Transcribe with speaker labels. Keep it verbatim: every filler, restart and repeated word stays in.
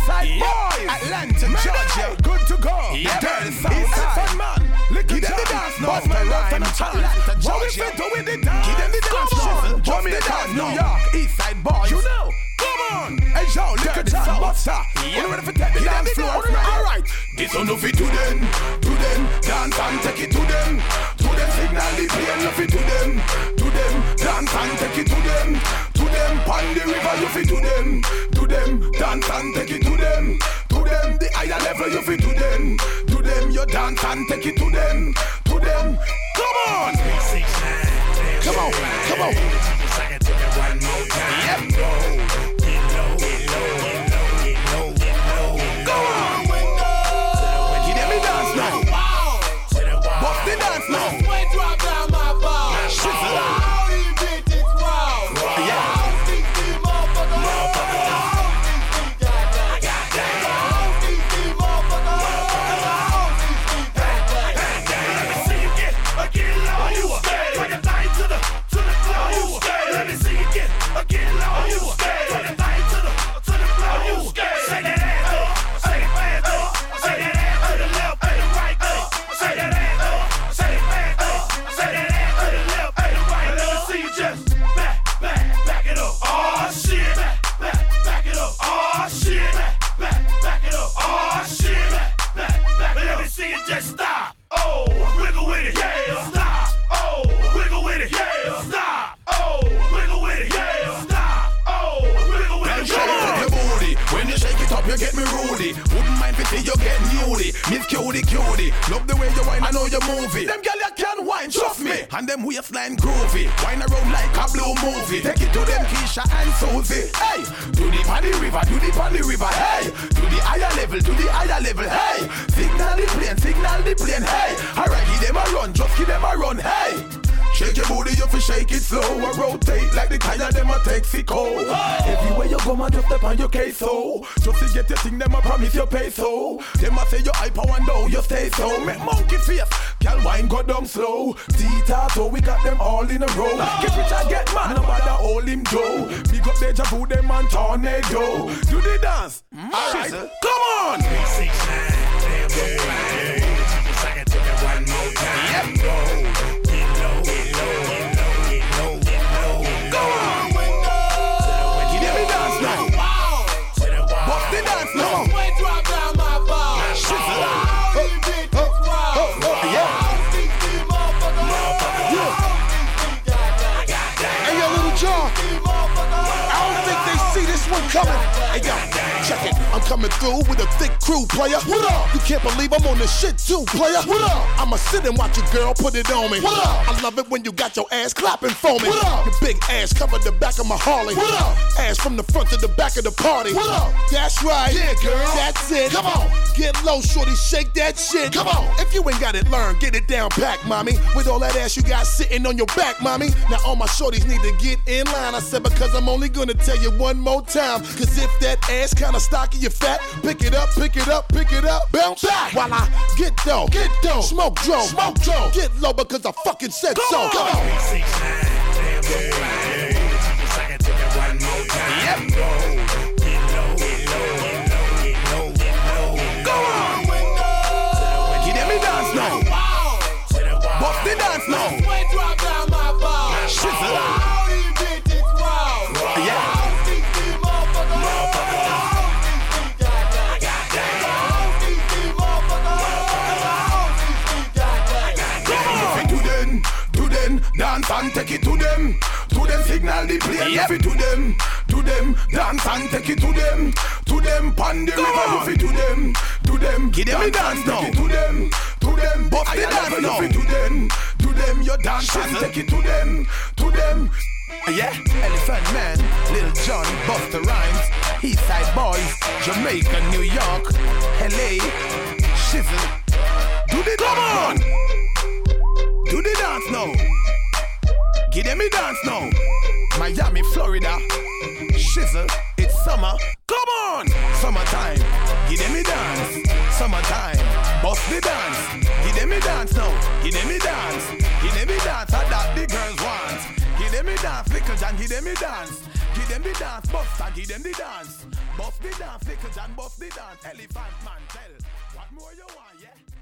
Speaker 1: Eastside
Speaker 2: Yep.
Speaker 1: boys,
Speaker 2: Atlanta, Georgia,
Speaker 1: good to go.
Speaker 2: Yep.
Speaker 1: Dirty
Speaker 2: Eastside.
Speaker 1: Southside man, look
Speaker 2: Give
Speaker 1: at
Speaker 2: them
Speaker 1: the
Speaker 2: the
Speaker 1: dance
Speaker 2: dance,
Speaker 1: now.
Speaker 2: boss my rhyme. Atlanta,
Speaker 1: What we
Speaker 2: Georgia.
Speaker 1: fit to with the dance?
Speaker 2: Give them the dance,
Speaker 1: Come on,
Speaker 2: shizzle.
Speaker 1: Jamaica,
Speaker 2: Bust the
Speaker 1: New
Speaker 2: dance
Speaker 1: York,
Speaker 2: now.
Speaker 1: Eastside boys. You know, come on. Hey yo, look at
Speaker 2: Dirty
Speaker 1: that
Speaker 2: South.
Speaker 1: buster.
Speaker 2: Yep.
Speaker 1: You ready for take the
Speaker 2: Give them
Speaker 1: dance
Speaker 2: the
Speaker 1: floor?
Speaker 2: dance now.
Speaker 1: All right. This one of it to them, to them. Dance and take it to them, to them. Signal the plane, you fit to them, to them. Dance and take it to them, to them. Pon the river, you fit to them, to them. Dance and take it to them, to them. The higher level, you fit to them, to them. You dance and take it to them, to them. Come on, come on, come on. Yep. Go on. Give them the dance now. Bust the dance now. Shizzle. Yeah. You get me rudy, wouldn't mind if you get newly. Miss cutie cutie, love the way you whine, I know you move it. Them girl you can whine, trust me. And them waistline groovy, whine around like a blue movie. Take it to them Keisha and Susie. Hey, to the paddy river, to the paddy river. Hey, to the higher level, to the higher level. Hey, signal the plane, signal the plane. Hey, alright, give them a run, just give them a run. Hey. Shake your booty, you fi shake it slow. I rotate like the tire, them a Texaco. Everywhere you go, man, just step on your case, so just to get your thing, them a promise you pay, so them a say you hyper one down, you stay so. Make monkey face, girl wine go down slow. Tita, so we got them all in a row. Get rich and get mad, no matter hold him Joe. Big up Deja Vu, them and Tornado. Do the dance, mm, alright, come on. Three, six, nine, damn, yep. Coming, hey yo, check it. I'm coming through with a thick crew, player. What up? You can't believe I'm on this shit too, player. What up? I'ma sit and watch a girl put it on me. What up? I love it when you got your ass clapping for me. What up? Your big ass covered the back of my Harley. What up? Ass from the front to the back of the party. What up? That's right. Yeah, girl. That's it. Come on. Get low, shorty, shake that shit. Come on. If you ain't got it learned, get it down pack, mommy. With all that ass you got sitting on your back, mommy. Now all my shorties need to get in line. I said because I'm only gonna tell you one more time. Cause if that ass kinda stocky, you fat, pick it up, pick it up, pick it up, bounce back while I get dough, get dough, smoke dro, smoke dro, get low because I fucking said Come so. On. Come on. Three, six, nine, damn, yeah, yeah. I can take it one more time. Yep. Get low, get low, get low, get low, get low. Go on. Give them the dance now. Bust the dance now. Shizzle. Yeah. Dance and take it to them, to them signal the plane, yep. You fit to them, to them, dance and take it to them, to them, pon the river, you fit to them, to them, give them a dance now, to them, to them, bust the dance now, you fit to them, to them, you dance and take it to them, to them, yeah, Elephant Man, Lil Jon, Busta Rhymes, Eastside Boys, Jamaica, New York, L A, Shizzle, do the come on, do the dance now. Give them a dance now. Miami, Florida. Shizzle, it's summer. Come on! Summertime. Give them a dance. Summertime. Bust the dance. Give them a dance now. Give them a dance. Give them a dance. I that the girls want. Give
Speaker 2: Give them the dance, Little John, give them the dance. Give them the dance, Buster, give them the dance. Buff the dance, Little John, buff the dance. Elephant man, tell, what more you want, yeah?